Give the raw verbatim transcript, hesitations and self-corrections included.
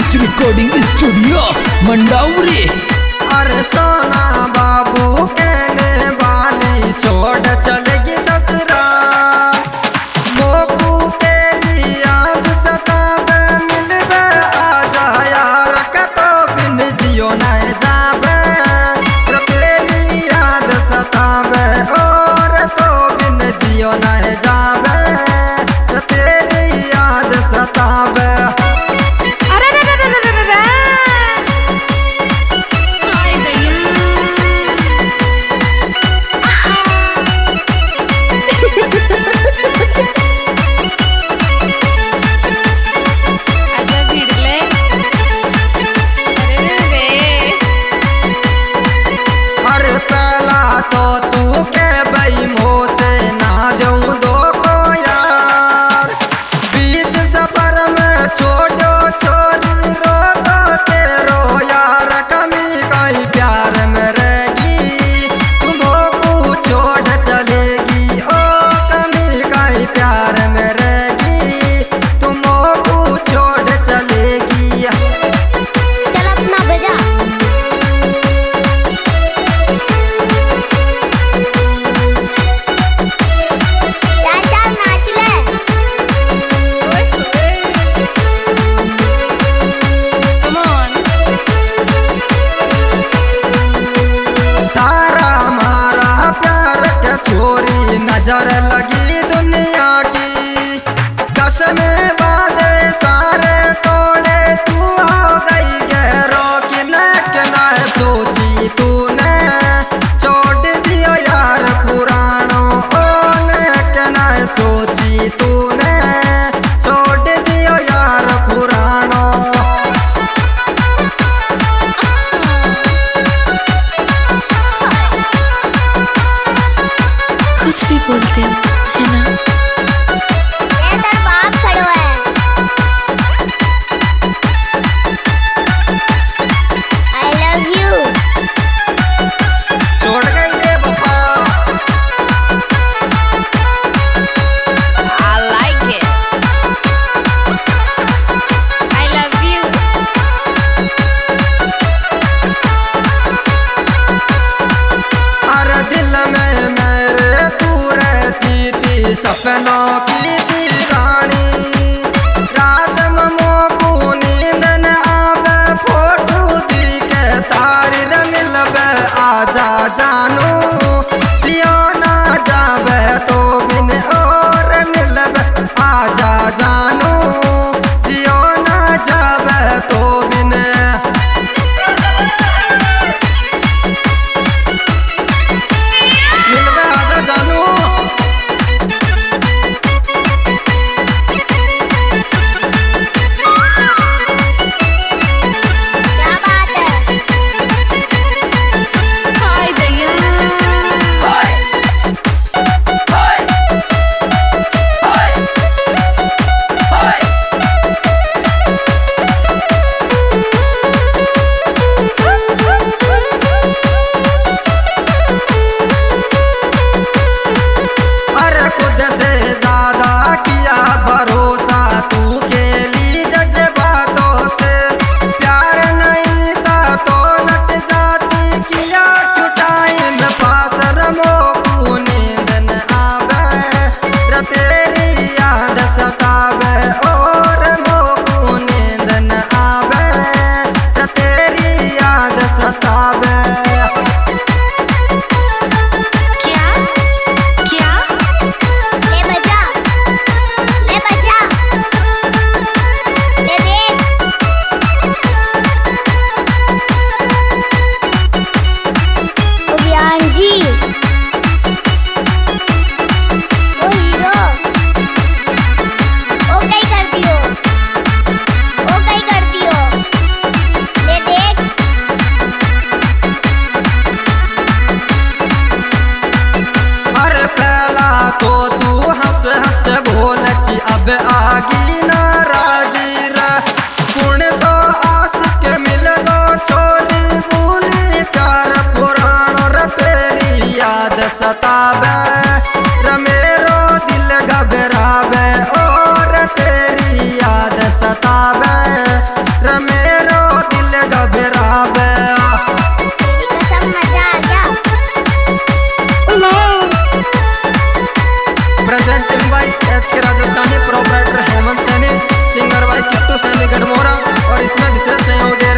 Recording studio Mandawari. अरे सोना बाबू कहने वाली छोड़ चलेगी ससुराल, मोकू तेरी याद सतावे, मिलवे आजा यार कतो बिन जियो न जावे, तेरी याद सतावे और तो बिन जियो न जावे, तेरी याद सतावे। तो तू के बई मोह से ना दूं दो को यार, बीच सफर में छोड़ो छोरी रो तो तेरो यार, कमी कहीं प्यार में रहेगी तुमको छोड़ चलेगी, ओ कमी कहीं प्यार में रहेगी तुमको छोड़ चलेगी। चल अपना बजा छोरी नजर लगी दुनिया की, कसमें वादे सारे तोड़े, तू हो गई गैरों की न सोची तूने, छोड़ दियो यार पुरानों ओ न सोची तूने, छोड़ दियो यार पुरानों। कुछ भी बोलते हो है ना? ये तेरा बाप खड़ो है। I love you। छोड़ गई रे बाबा। I like it। I love you। अरे दिल में मेरे तू रहती थी, सपनों की थी रानी, रात में मोकू नींद न आवे, फोटो दी के तारी रे मिलवे आजा जानू, जियो ना जावे तो बिन और मिलवे आजा जानू, जियो ना जावे तो बिन। मिलवे आजा जानू। क्या बात है? हाय दैया। अरे खुद से ज्यादा किया भरोसा तू के लिए जज्बातों से, प्यार नहीं था तो नट जाती, किया क्यों टाइम पास रमो को नींद न आवे, रे तेरी याद सतावे और मोको नींद न आवे, रे तेरी याद सतावे। क्या क्या? ले बजा, ले बजा, ले देख। ओ बयान जी, ओ हीरो, ओ कई करती हो, ओ कई करती हो, ले देख। अरे पहला तो तू हंस हंस बोलची, अब आगी नाराजी रे, पुण्य सो आस के मिल दो छोरी, भूली प्यार पुरानो रे तेरी याद सतावे, रे मेरो दिल घबरावे और तेरी याद सतावे, रे presenting by H K Rajasthani, proprietor Hemant Saini, singer by Kittu Saini Garhmora और इसमें विशेष सहयोग